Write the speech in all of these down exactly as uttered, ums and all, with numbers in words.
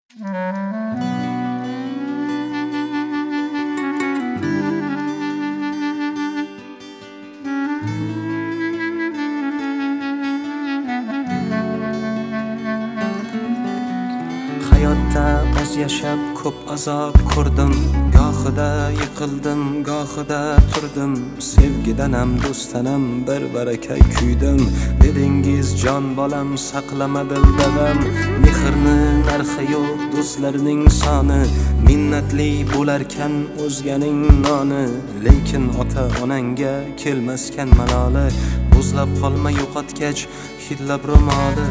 Hayotda oz yashab ko'p azob ko'rdim, gohida yiqildim, gohida turdim. Sevgidanam do'stanam bir baraka kuydim. Dedingiz jon bolam saqlama dildavam. Mehrni narxi yo'q do'stlarning soni, minnatli bo'larkan o'zganing noni. Lekin ota onangga kelmaskan maloli, buzlab qolma yo'qotgach hidlab ro'moli.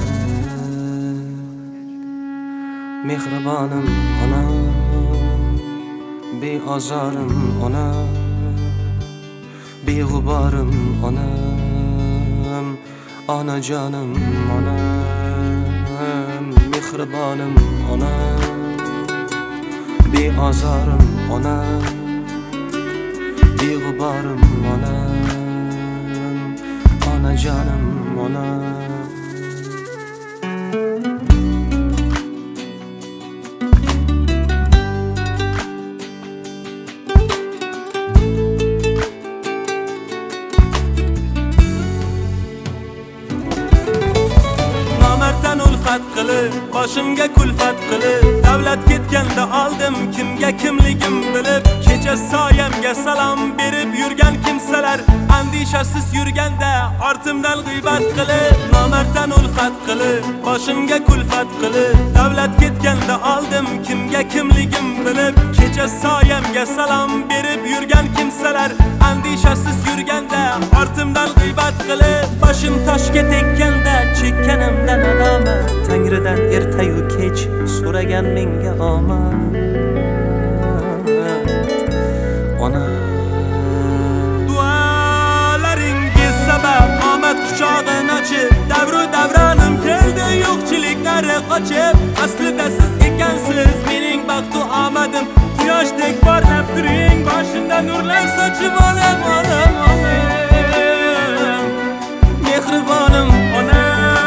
Mehribonim ona, beozorim ona, beg'uborim onam, onajonim onam. Mehribonim ona, beozorim ona, beg'uborim onam, onajonim onam. Qilib, boshimga kulfat qilib, davlat ketganda oldim kimga kimligim bilib. Kecha soyamga salom berib yurgan kimsalar, andishasiz yurganda ortimdan g'iybat qilib. Nomarddan ulfat qilib, boshimga kulfat qilib, davlat ketganda oldim kimga kimligim bilib. Kecha soyamga salom berib yurgan kimsalar, andishasiz yurganda ortimdan g'iybat qilib. Boshim toshga tekkanda chekkanimdan nadomat, Tangridan ertayu kech so'ragan menga omad. Ona, duolaringiz sabab omad quchog'ini ochib, davru davronim keldi yo'qchiliklari qochib. Aslida siz ekansiz mening baxtu omadim, quyoshdek porlab turing, boshimda nurlar sochib olam onam onam. Mehribonim ona,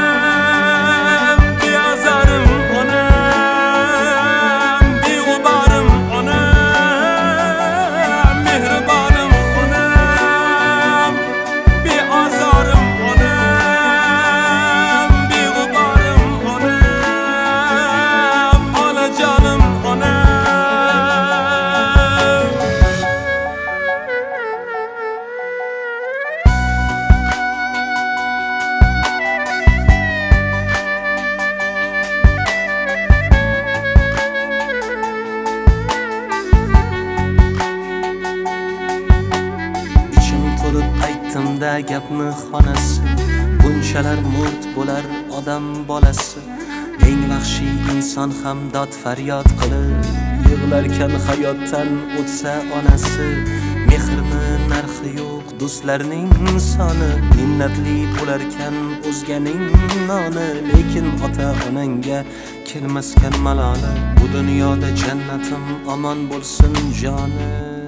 gapni xonasi, bunchalar murt bo'lar odam bolasi. Eng vahshiy inson ham dod faryod qilib, yig'larkan hayotdan o'tsa onasi. Mehrni narxi yo'q do'stlarning soni, minnatli bo'larkan o'zganing noni. Lekin ota onangga kelmaskan maloli, bu dunyoda jannatim omon bo'lsin joni.